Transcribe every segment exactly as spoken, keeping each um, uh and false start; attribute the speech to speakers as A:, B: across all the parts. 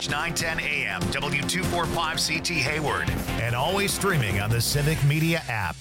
A: nine ten A M, W two forty-five C T Hayward, and always streaming on the Civic Media app.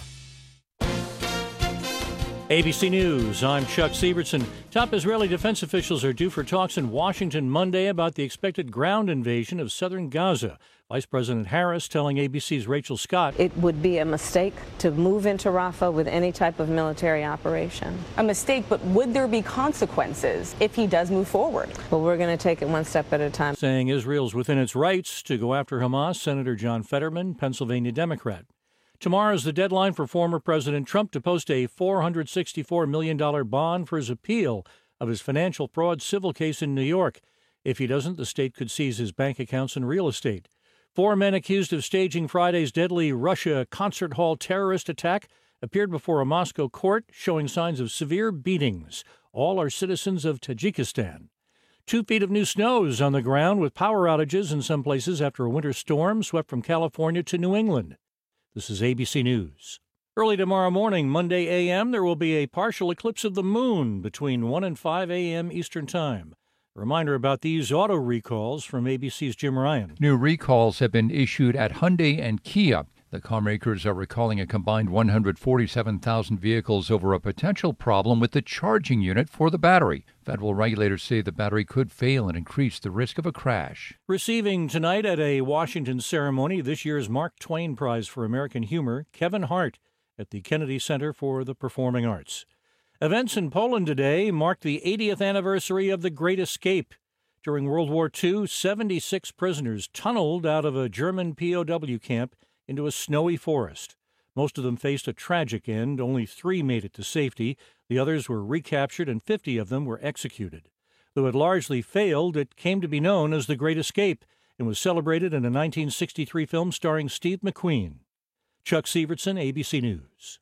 B: A B C News, I'm Chuck Sievertson. Top Israeli defense officials are due for talks in Washington Monday about the expected ground invasion of southern Gaza. Vice President Harris telling A B C's Rachel Scott,
C: it would be a mistake to move into Rafah with any type of military operation.
D: A mistake, but would there be consequences if he does move forward?
C: Well, we're going to take it one step at a time.
B: Saying Israel's within its rights to go after Hamas, Senator John Fetterman, Pennsylvania Democrat. Tomorrow is the deadline for former President Trump to post a four hundred sixty-four million dollars bond for his appeal of his financial fraud civil case in New York. If he doesn't, the state could seize his bank accounts and real estate. Four men accused of staging Friday's deadly Russia concert hall terrorist attack appeared before a Moscow court, showing signs of severe beatings. All are citizens of Tajikistan. Two feet of new snow is on the ground, with power outages in some places after a winter storm swept from California to New England. This is A B C News. Early tomorrow morning, Monday A M, there will be a partial eclipse of the moon between one and five A M Eastern Time. A reminder about these auto recalls from A B C's Jim Ryan.
E: New recalls have been issued at Hyundai and Kia. The car makers are recalling a combined one hundred forty-seven thousand vehicles over a potential problem with the charging unit for the battery. Federal regulators say the battery could fail and increase the risk of a crash.
B: Receiving tonight at a Washington ceremony this year's Mark Twain Prize for American Humor, Kevin Hart at the Kennedy Center for the Performing Arts. Events in Poland today mark the eightieth anniversary of the Great Escape. During World War Two, seventy-six prisoners tunneled out of a German P O W camp into a snowy forest. Most of them faced a tragic end. Only three made it to safety. The others were recaptured, and fifty of them were executed. Though it largely failed, it came to be known as The Great Escape and was celebrated in a nineteen sixty-three film starring Steve McQueen. Chuck Sievertson, A B C News.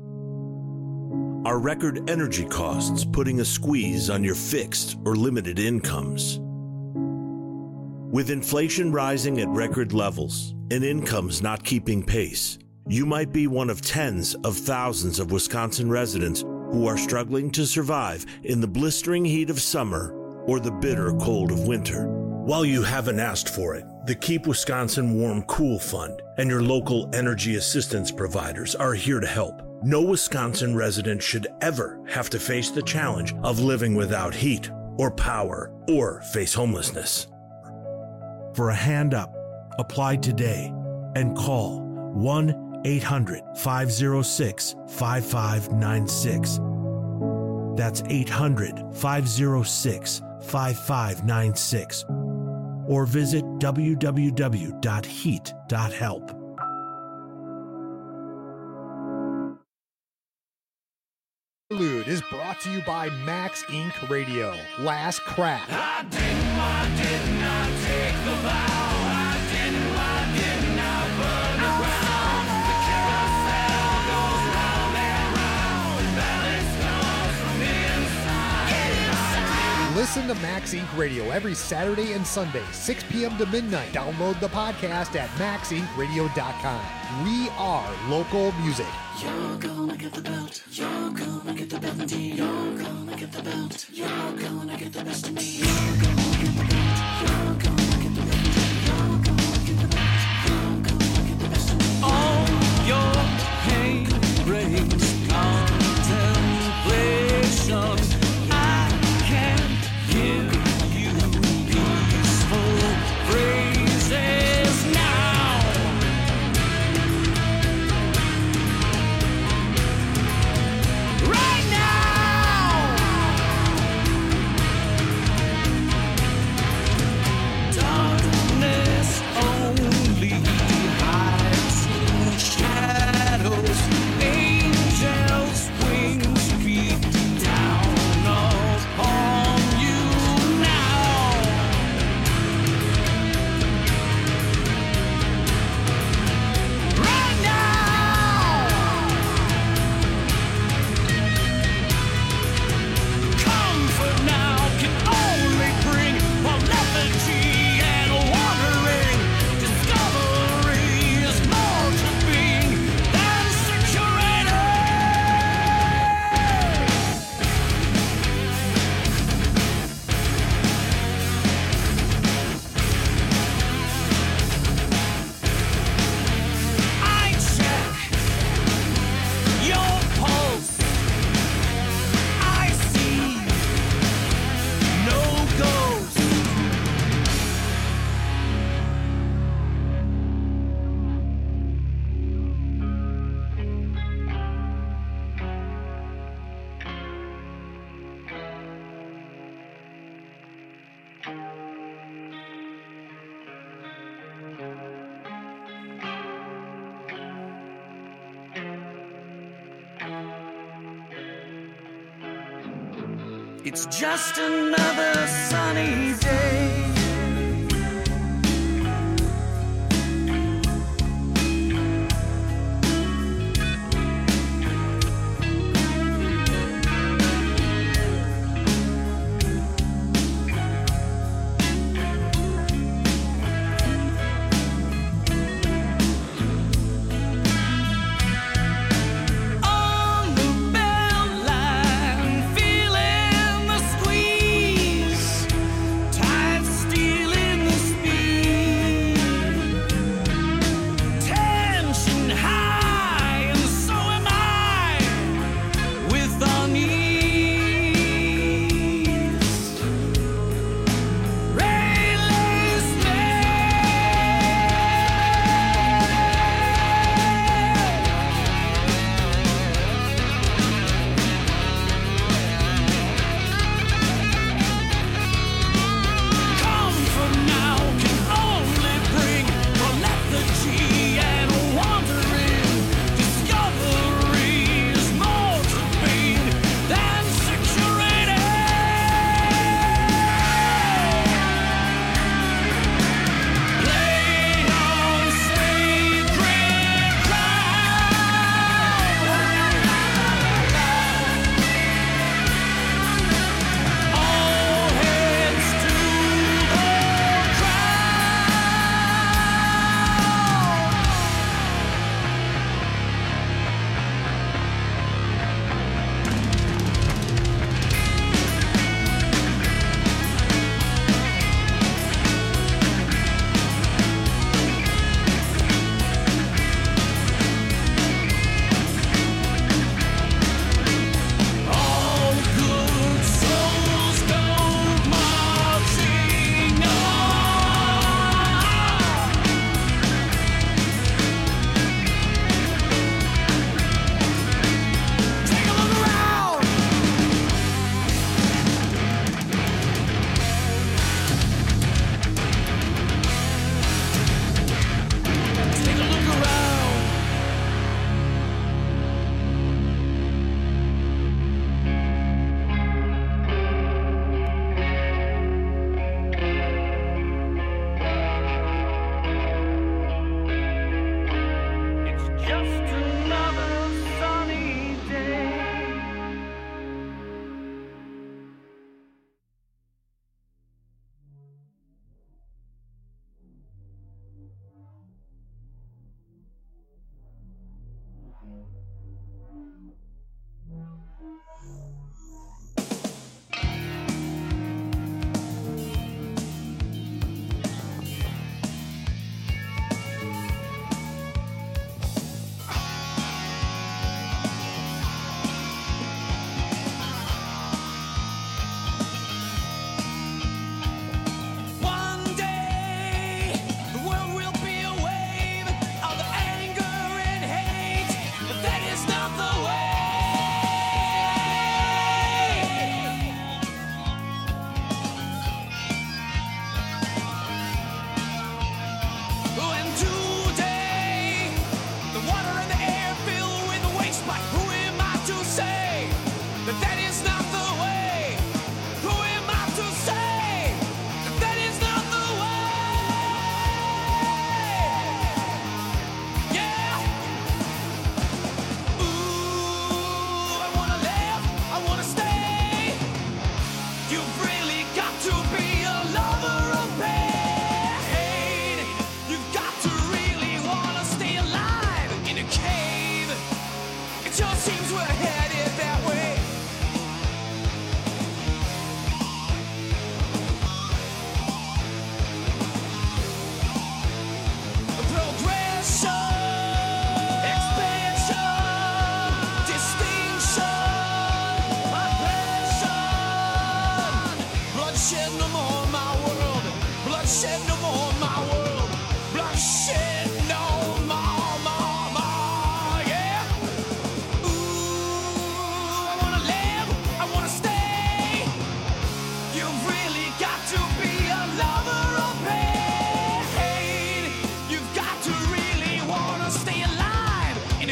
F: Are record energy costs putting a squeeze on your fixed or limited incomes? With inflation rising at record levels and incomes not keeping pace, you might be one of tens of thousands of Wisconsin residents who are struggling to survive in the blistering heat of summer or the bitter cold of winter. While you haven't asked for it, the Keep Wisconsin Warm Cool Fund and your local energy assistance providers are here to help. No Wisconsin resident should ever have to face the challenge of living without heat or power or face homelessness. For a hand up, apply today and call one eight hundred five oh six five five nine six. That's eight hundred five oh six five five nine six. Or visit w w w dot heat dot help.
G: Interlude is brought to you by Max Incorporated. Radio. Last Crack.
H: I didn't, I did not take the vow. I didn't, I did not burn the ground. The carousel goes round and round. Balance comes from inside.
G: Listen to Max Incorporated. Radio every Saturday and Sunday, six p.m. to midnight. Download the podcast at max inc radio dot com. We are local music.
H: You're gonna get the belt. You're gonna get the belt indeed. You're gonna get the belt. You're gonna get the best of me. You're gonna get the belt. You're gonna get the belt. You're gonna get the belt. You're gonna get the best of me. All your pain brings contemplation. I can give you peaceful phrases now. Right now. It's just another sunny day.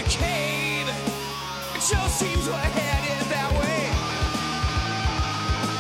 H: It sure seems we're headed that way.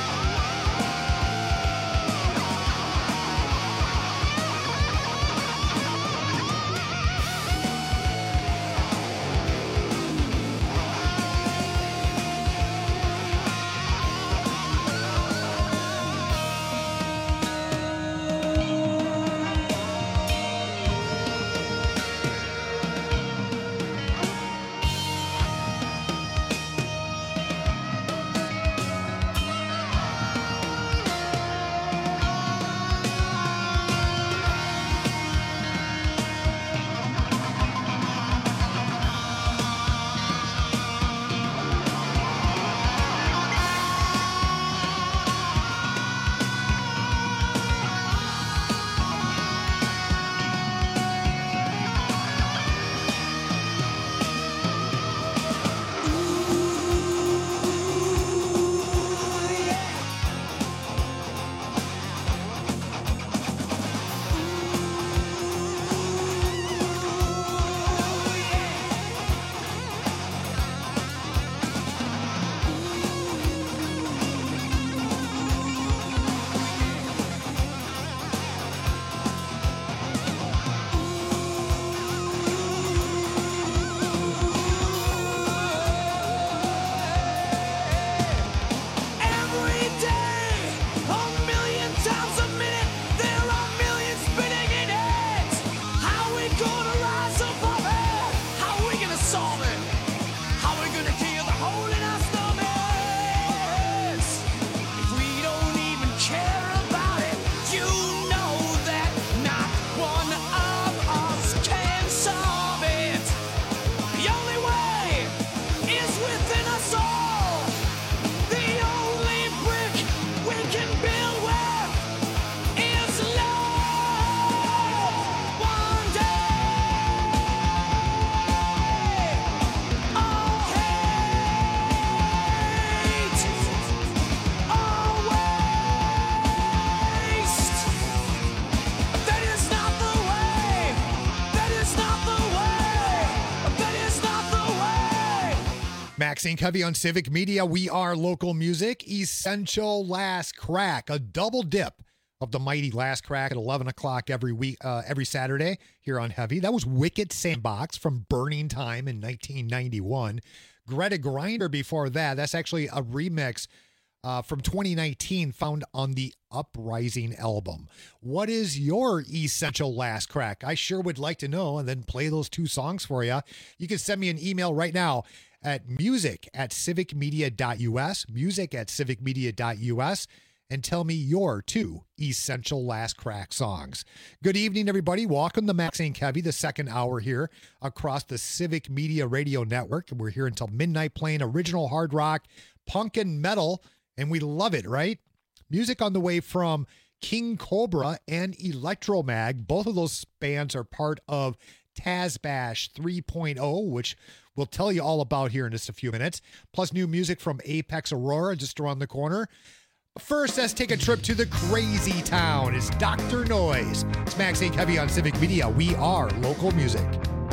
G: Maxine Covey on Civic Media. We are local music. Essential Last Crack, a double dip of the mighty Last Crack at eleven o'clock every week, uh, every Saturday here on Heavy. That was Wicked Sandbox from Burning Time in nineteen ninety-one. Greta Grinder before that. That's actually a remix uh, from twenty nineteen found on the Uprising album. What is your Essential Last Crack? I sure would like to know, and then play those two songs for you. You can send me an email right now at music at civicmedia.us, music at civicmedia.us, and tell me your two Essential Last Crack songs. Good evening, everybody. Welcome to Maxine Covey, the second hour here across the Civic Media Radio Network. We're here until midnight playing original hard rock, punk, and metal, and we love it, right? Music on the way from King Cobra and Electromag. Both of those bands are part of Tazbash three point oh, which we'll tell you all about here in just a few minutes. Plus new music from Apex Aurora just around the corner. First, let's take a trip to the crazy town. It's Doctor Noise. It's Maxine Covey on Civic Media. We are local music.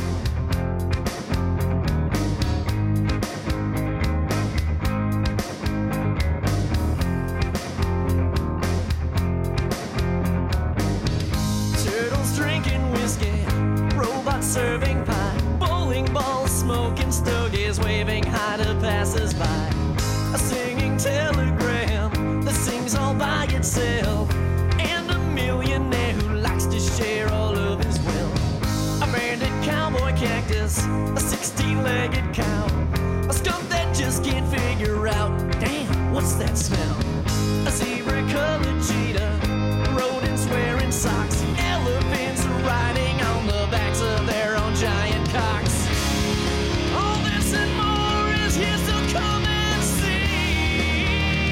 H: Turtles drinking whiskey, robots serving pie, bowling balls smoking stogies, waving hi to passers-by. A singing telegram that sings all by itself, and a millionaire who likes to share all of his wealth. A bandit cowboy cactus, a sixteen-legged cow, a skunk that just can't figure out, damn, what's that smell? A zebra-colored cheetah, rodents wearing socks, elephants riding on the backs of their own giant cocks. All this and more is here, so come and see.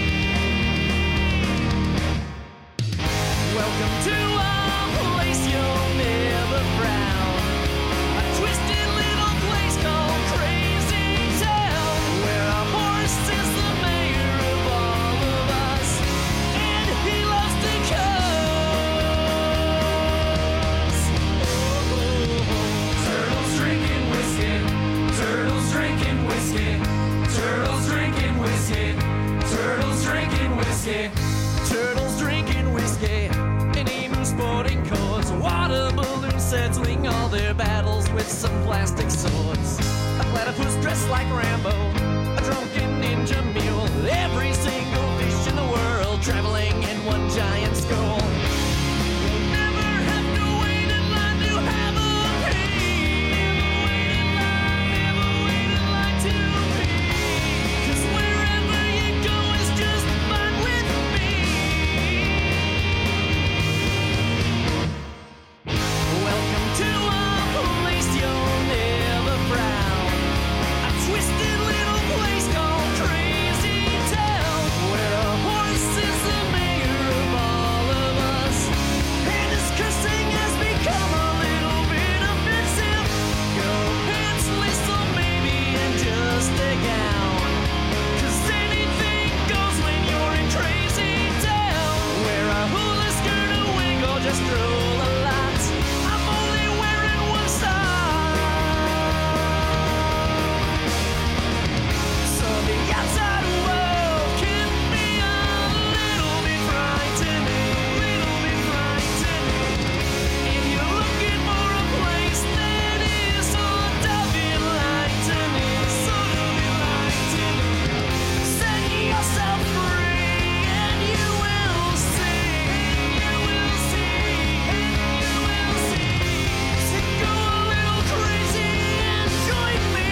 H: Welcome to a place you'll never frown, a twisted little place called Crazy Town, where a horse is the mayor of all of us, and he loves to cuss. Turtles drinking whiskey, turtles drinking whiskey, turtles drinking whiskey, turtles drinking whiskey, turtles drinking whiskey, and emu sporting courts, water balloons settling all their battles with some plastic swords. A platypus dressed like Rambo, a drunken ninja mule, every single fish in the world traveling in one giant skull. You'll never have to wait in line to have a pee. Never wait in line, never wait in line to pee. 'Cause wherever you go is just fine with me. Welcome to a place you'll never frown, a twisted little place called Crazy Town, where a horse is the mayor of all of us, and his cursing has become a little bit offensive. Go pantsless or maybe in just a gown, 'cause anything goes when you're in Crazy Town. Wear a hula skirt, a wig, or just roll a lot. I'm only wearing one sock. So the outside world can be a little bit frightening, little bit frightening. If you're looking for a place that is sort of enlightening, sort of enlightening, set yourself free and you will see, you will see, you will see. So go a little crazy and join me.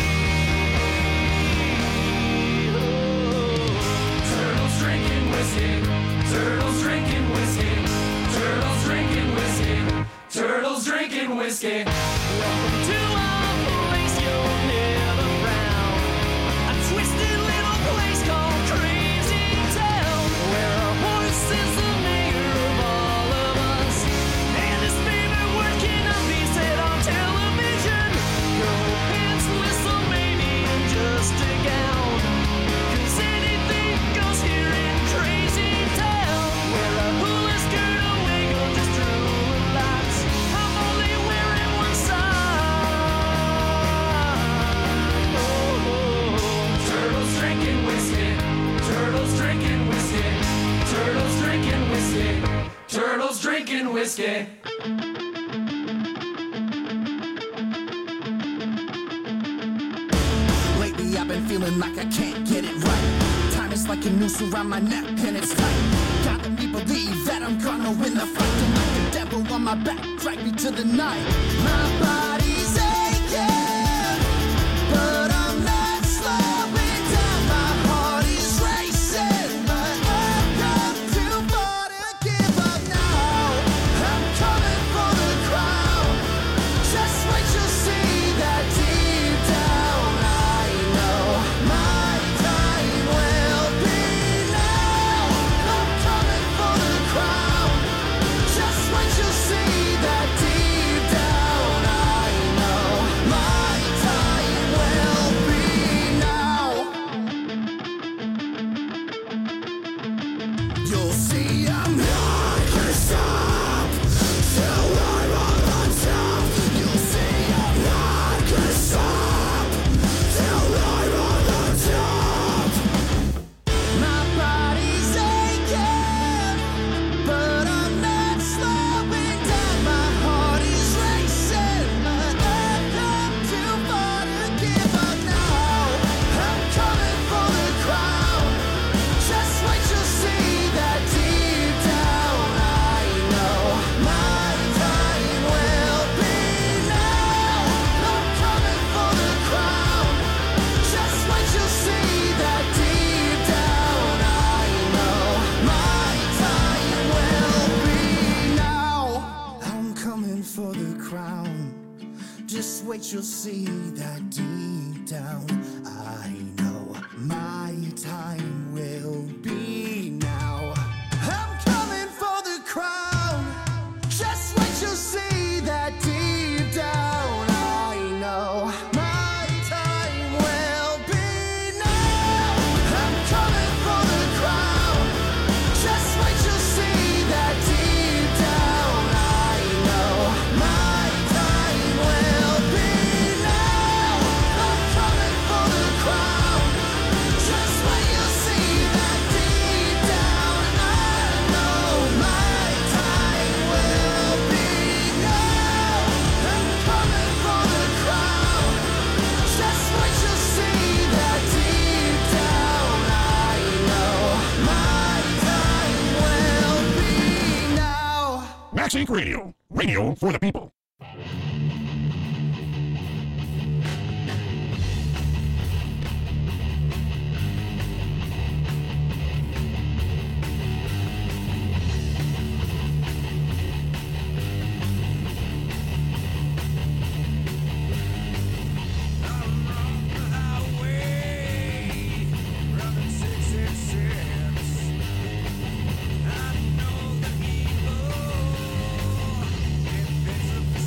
H: Turtles drinking whiskey, turtles drinking whiskey, turtles drinking whiskey, turtles drinking whiskey. Welcome to a place you'll never frown, a twisted little place called Crazy Town, where a horse is the mayor of all of us, and his favorite word cannot be said on television. Go pantsless or maybe in just a gown, 'cause anything goes here in Crazy Town. Wear a hula skirt, a wig, or just drool a lot. I'm only wearing one sock. whiskey.
I: Lately I've been feeling like I can't get it right. Time is like a noose around my neck and it's tight. Gotta me believe that I'm gonna win the fight. Tonight the devil on my back, drag me to the night. My body's aching, but I'm not slowing down. My heart is racing, but I've come too far to give up now. I'm coming for the crown. Just wait, you'll see that deep down I know my time will be now. I'm coming for the crown. Just wait, you'll see that deep down I know my time will be now. You'll see I'm not gonna stop till I'm on top. You'll see I'm not gonna stop till I'm on top. My body's aching, but I'm not slowing down. My heart is racing, but I've come too far to give up now. I'm coming for the crown. Just wait, you'll see that deep down I know my time will be now. I'm coming for the crown. Just wait, you'll see that deep down I know my time will be now. I'm coming for the crown. Just wait, you'll see that deep down I know my time will be now. I'm coming for the crown. Just wait, you'll see that deep down I know my time will be now. I'm coming for the crown. Just wait, you'll see that deep down I know my time will be now. I'm coming for the crown. Just wait, you'll see that deep down I know my time will be now. I'm coming for the crown. Just wait, you'll see that deep down I know my time will be now.
J: Wax Inc Radio. Radio for the people.
H: I know the evil. If it's a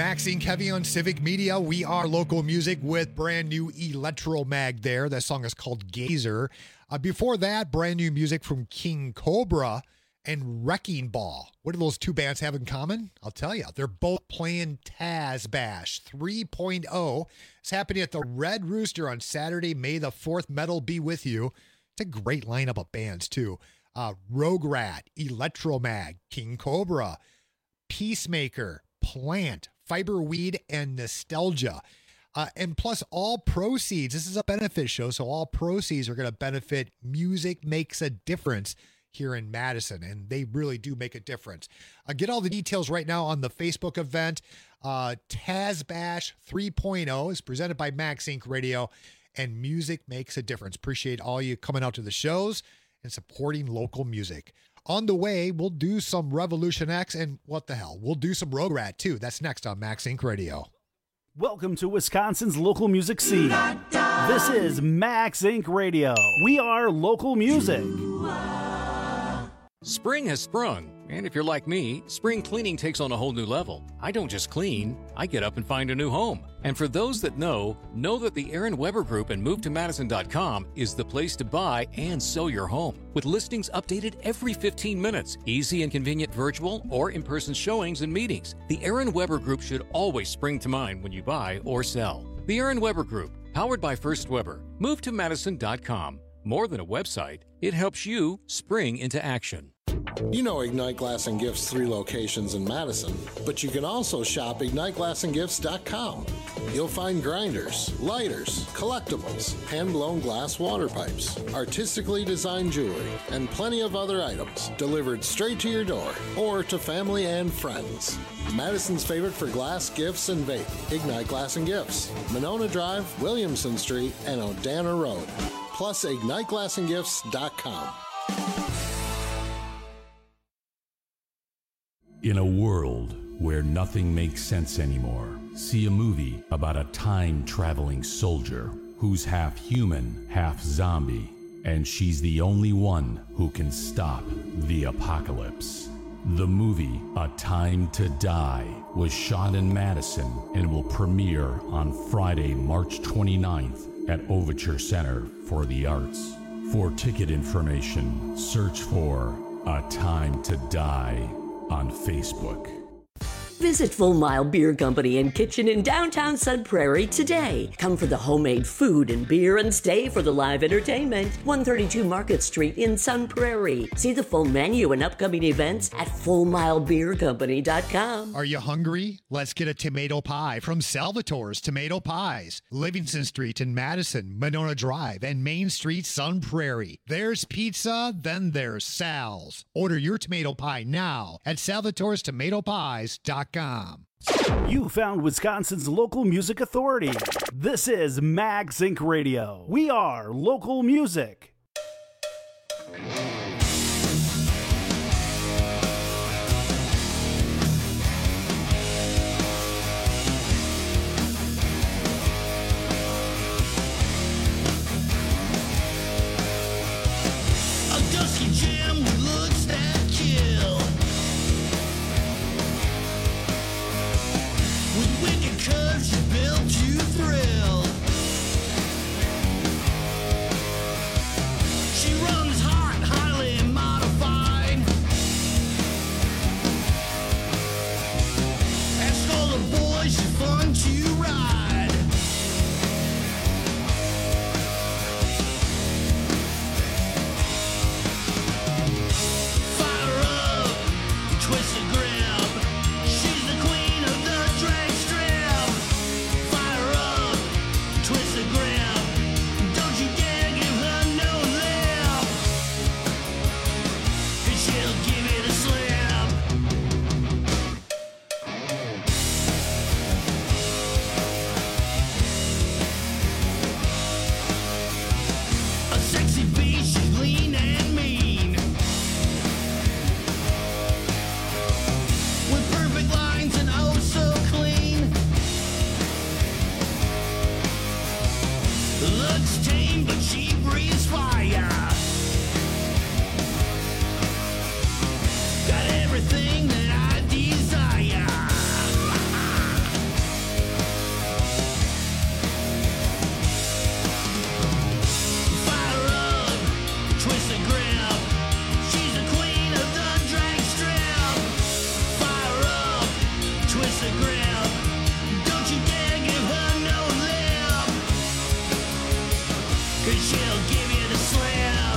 G: Maxine Kevy on Civic Media. We are local music with brand new Electro Mag there. That song is called Gazer. Uh, before that, brand new music from King Cobra and Wrecking Ball. What do those two bands have in common? I'll tell you. They're both playing Taz Bash three point oh. It's happening at the Red Rooster on Saturday, May the fourth. Metal be with you. It's a great lineup of bands, too. Uh, Rogue Rat, Electro Mag, King Cobra, Peacemaker, Plant, Fiberweed, and Nostalgia. Uh, and plus all proceeds, this is a benefit show, so all proceeds are going to benefit Music Makes a Difference here in Madison, and they really do make a difference. Uh, get all the details right now on the Facebook event. Uh, Taz Bash three point oh is presented by Max Inc Radio, and Music Makes a Difference. Appreciate all you coming out to the shows and supporting local music. On the way, we'll do some Revolution X, and what the hell, we'll do some Rogue Rat, too. That's next on Max Inc Radio.
K: Welcome to Wisconsin's local music scene. This is Max Inc Radio. We are local music.
L: Spring has sprung, and if you're like me, spring cleaning takes on a whole new level. I don't just clean, I get up and find a new home. And for those that know, know that the Aaron Weber Group and move to madison dot com is the place to buy and sell your home. With listings updated every fifteen minutes, easy and convenient virtual or in-person showings and meetings, the Aaron Weber Group should always spring to mind when you buy or sell. The Aaron Weber Group, powered by First Weber, move to madison dot com. More than a website, it helps you spring into action.
M: You know Ignite Glass and Gifts' three locations in Madison, but you can also shop ignite glass and gifts dot com. You'll find grinders, lighters, collectibles, hand-blown glass water pipes, artistically designed jewelry, and plenty of other items delivered straight to your door or to family and friends. Madison's favorite for glass, gifts, and vape, Ignite Glass and Gifts, Monona Drive, Williamson Street, and Odana Road. Plus ignite glass and gifts dot com.
N: In a world where nothing makes sense anymore, see a movie about a time-traveling soldier who's half human, half zombie, and she's the only one who can stop the apocalypse. The movie A Time to Die was shot in Madison and will premiere on Friday, March twenty-ninth at Overture Center for the Arts. For ticket information, search for A Time to Die on Facebook.
O: Visit Full Mile Beer Company and Kitchen in downtown Sun Prairie today. Come for the homemade food and beer and stay for the live entertainment. one thirty-two Market Street in Sun Prairie. See the full menu and upcoming events at full mile beer company dot com.
G: Are you hungry? Let's get a tomato pie from Salvatore's Tomato Pies. Livingston Street in Madison, Monona Drive, and Main Street, Sun Prairie. There's pizza, then there's Sal's. Order your tomato pie now at salvatores tomato pies dot com.
K: You found Wisconsin's local music authority. This is Max Inc Radio. We are local music.
I: A dusky gem with looks that kill, with wicked curves she built to thrill. She runs hot, highly modified. Ask all the boys, she's fun to ride. Fire up, twist and grab. She's the queen of the drag strip. Fire up, twist and grab. Don't you dare give her no lip, and she'll give it a slap. A sexy beast, she's lean and mean, with perfect lines and oh so clean. Looks tame, but she breathes fire. Got everything that I desire. 'cause she'll give you the slip.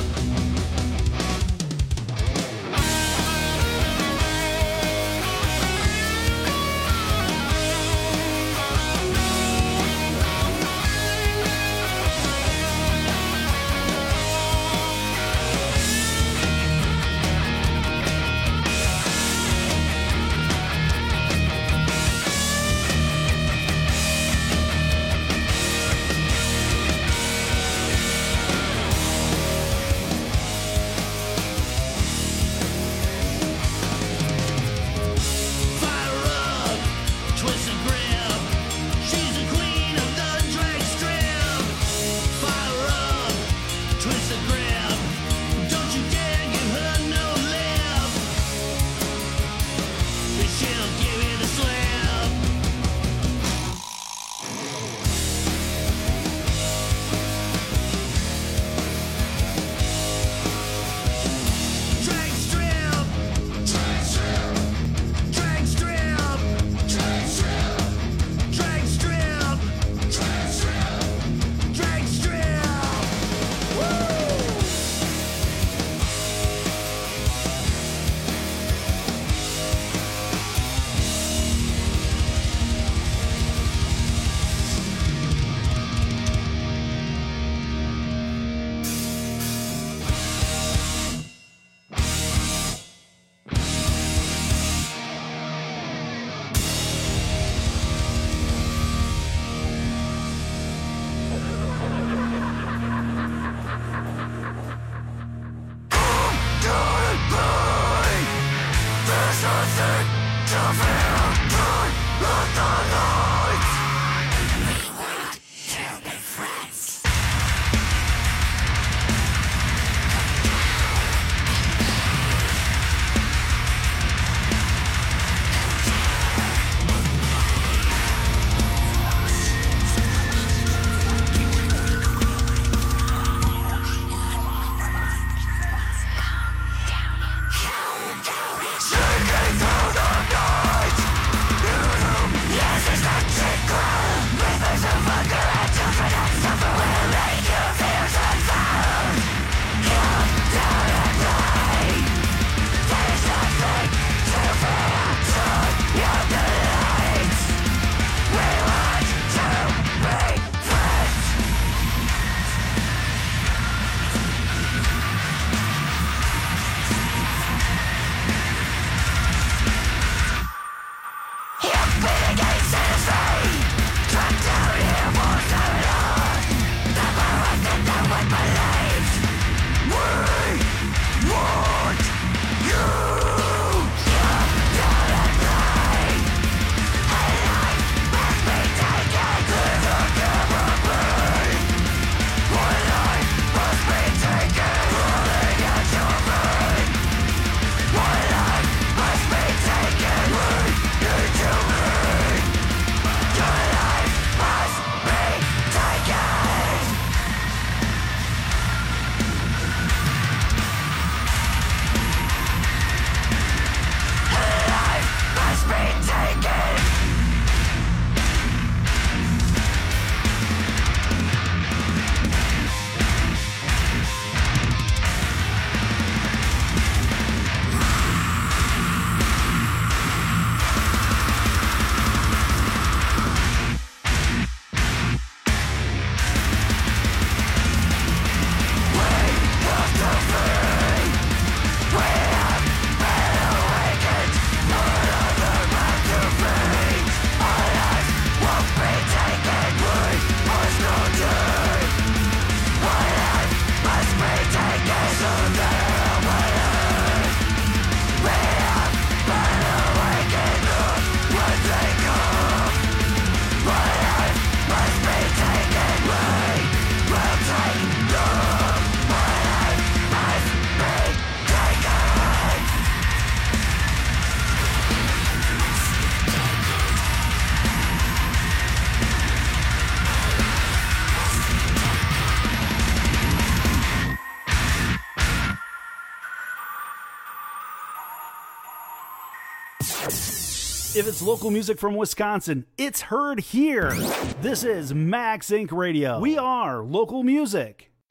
K: If it's local music from Wisconsin, it's heard here. This is Max Inc Radio. We are local music.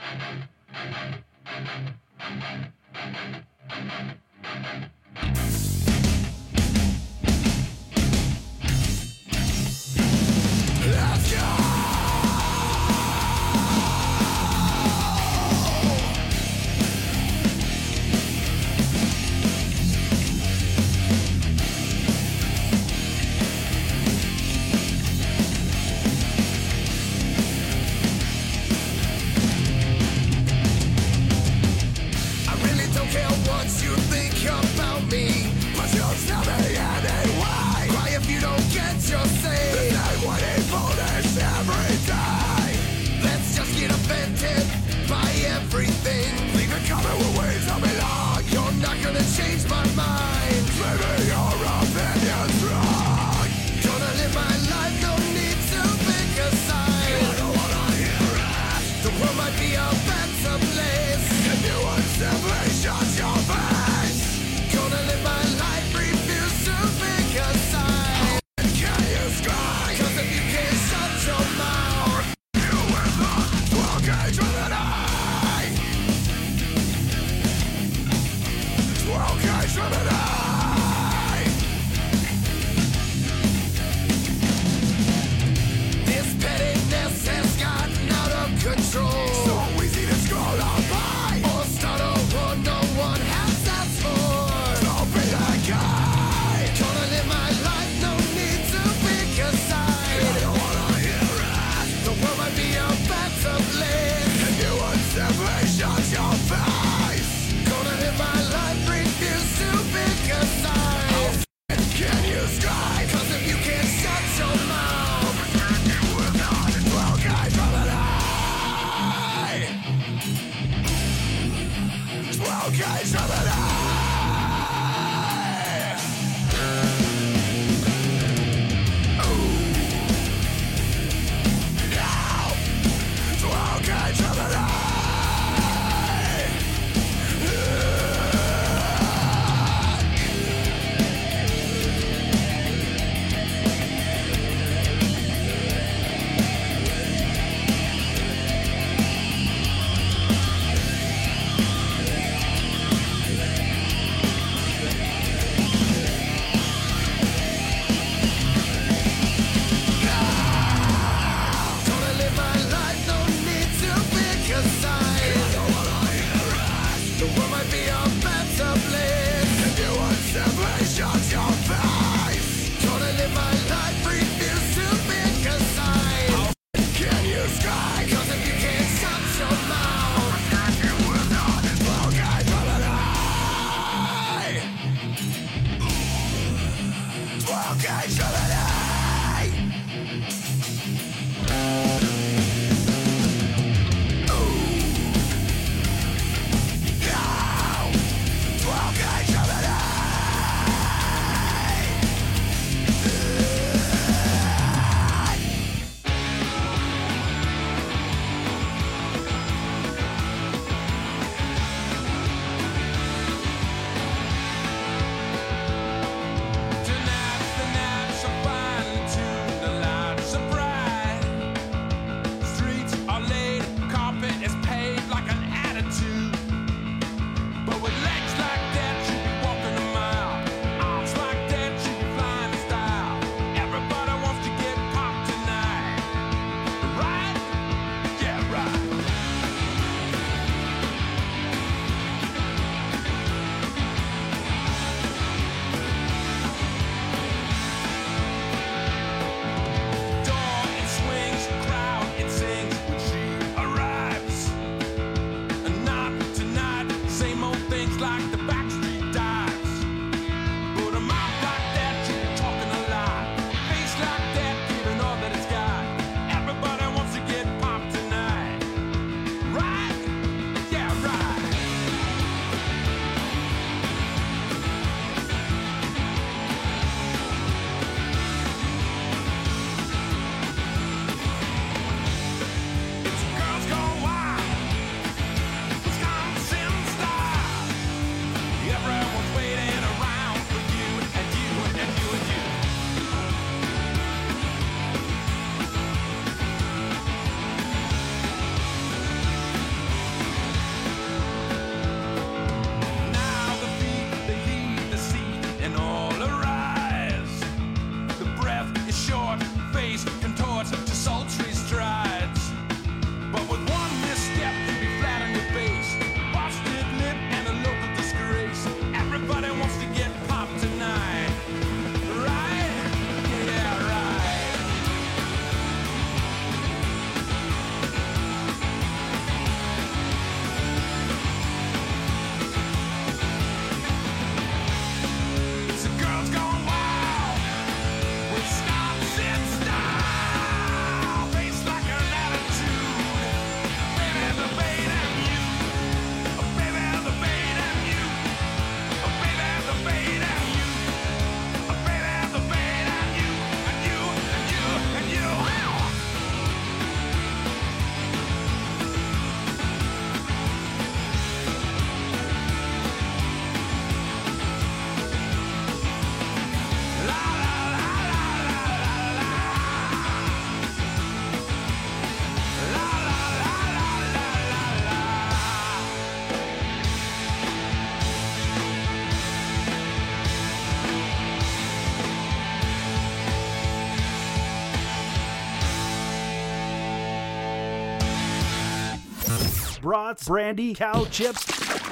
K: brats, brandy, cow chips,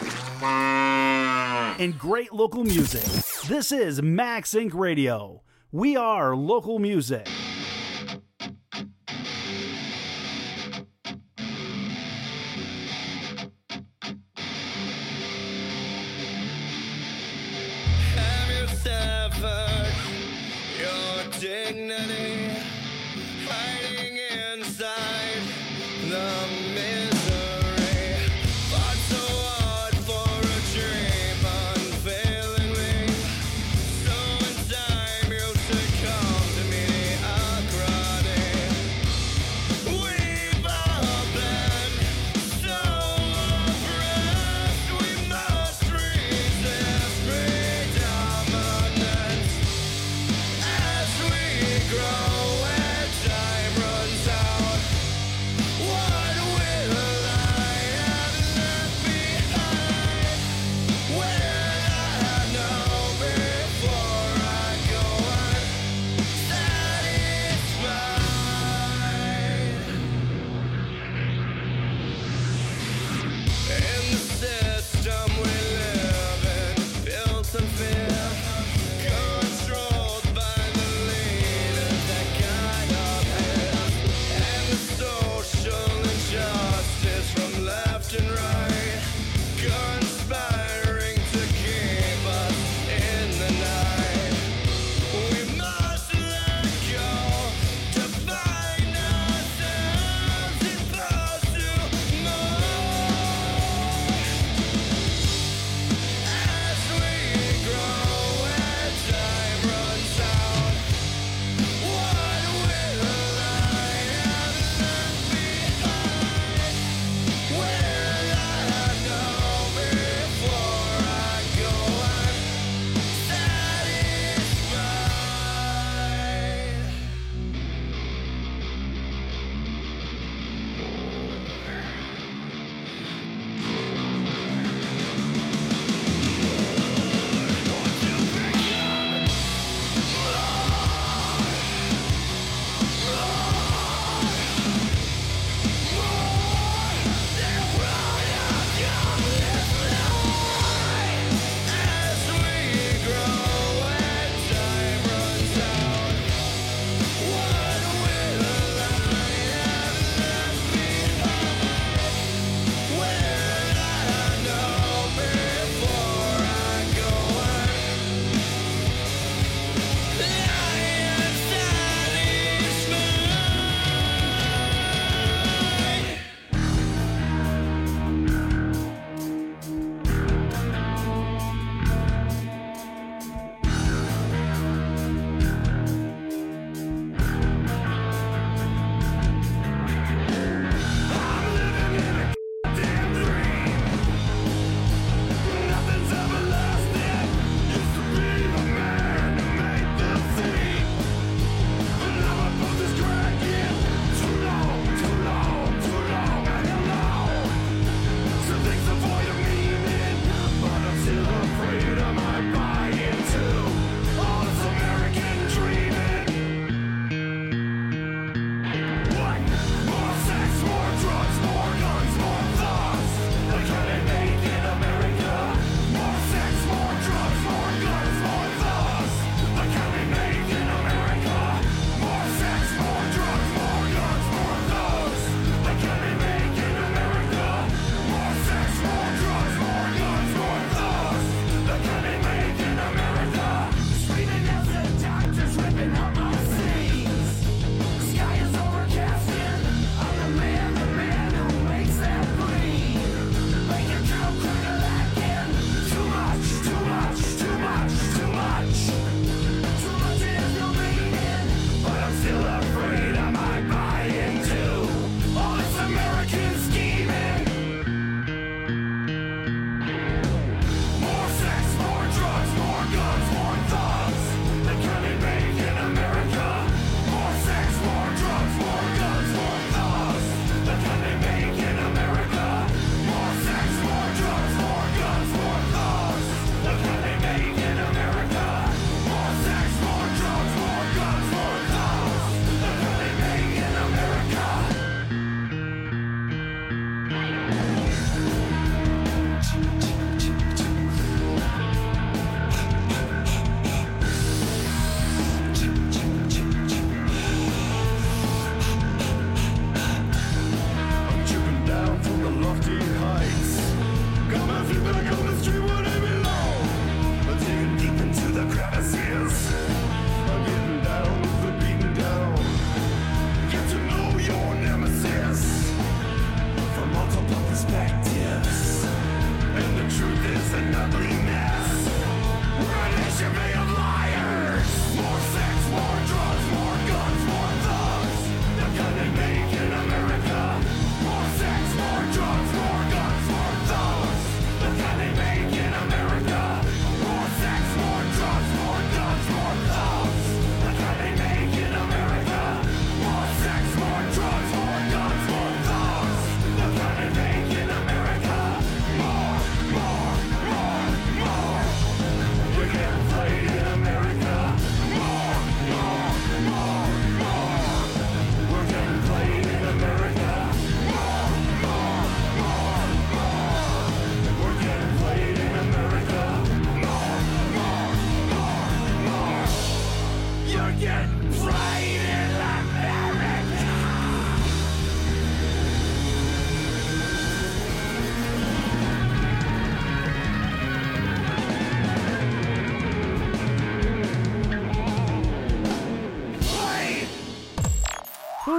K: and great local music. This is Max Inc Radio. We are local music.
I: Dignity hiding inside the misery. Fought so hard for a dream unfailingly. So in time you succumb to mediocrity. We've all been so oppressed. We must resist predominance as we grow.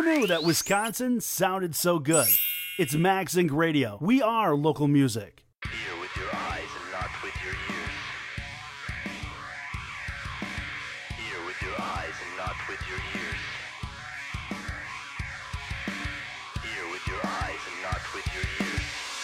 K: Who knew that Wisconsin sounded so good? It's MagZinc Radio. We are local music.
P: Hear with your eyes and not with your ears. Hear with your eyes and not with your ears. Hear with your eyes and not with your ears.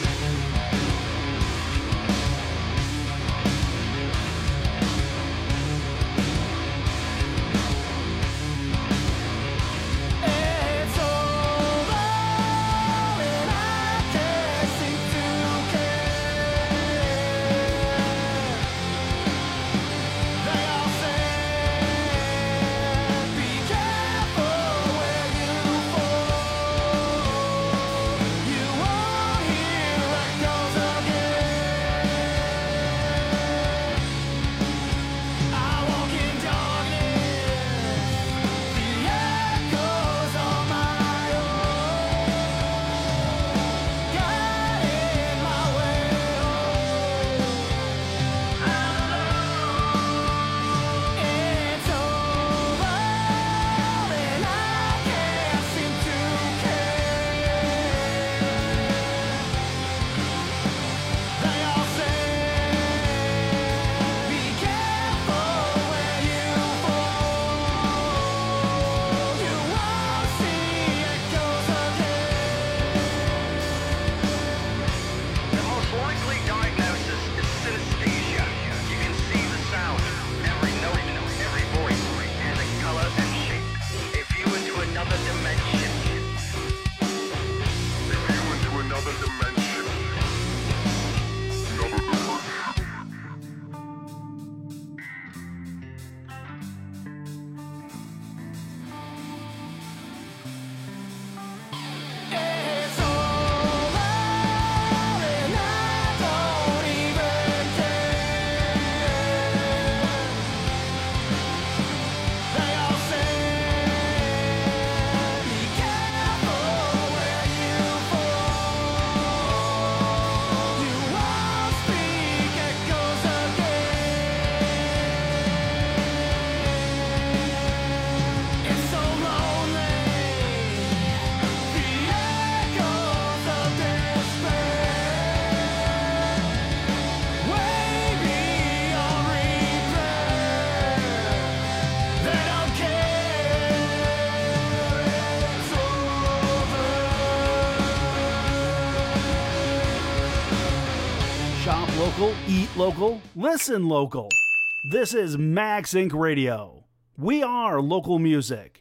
K: Local, eat local, listen local. This is MagZinc Radio. We are local music.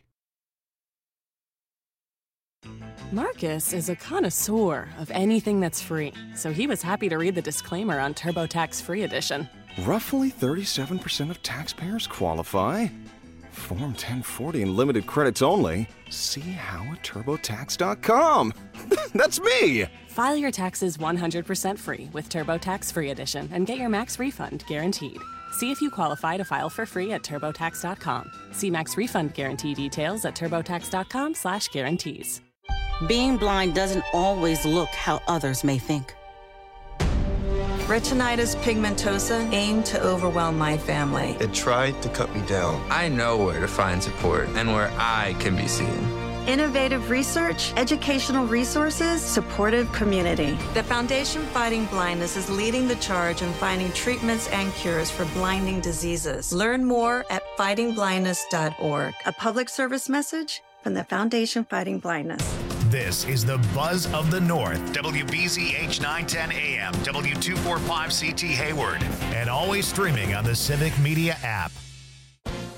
D: Marcus is a connoisseur of anything that's free, so he was happy to read the disclaimer on TurboTax Free Edition.
Q: Roughly thirty-seven percent of taxpayers qualify. Form ten forty and limited credits only. See how at TurboTax dot com. That's me!
D: File your taxes one hundred percent free with TurboTax Free Edition and get your max refund guaranteed. See if you qualify to file for free at TurboTax dot com. See max refund guarantee details at TurboTax dot com slash guarantees.
R: Being blind doesn't always look how others may think. Retinitis pigmentosa aimed to overwhelm my family.
S: It tried to cut me down. I know where to find support and where I can be seen.
R: Innovative research, educational resources, supportive community. The Foundation Fighting Blindness is leading the charge in finding treatments and cures for blinding diseases. Learn more at fighting blindness dot org. A public service message from the Foundation Fighting Blindness.
A: This is the Buzz of the North. W B Z H nine ten A M, W two forty-five C T Hayward, and always streaming on the Civic Media app.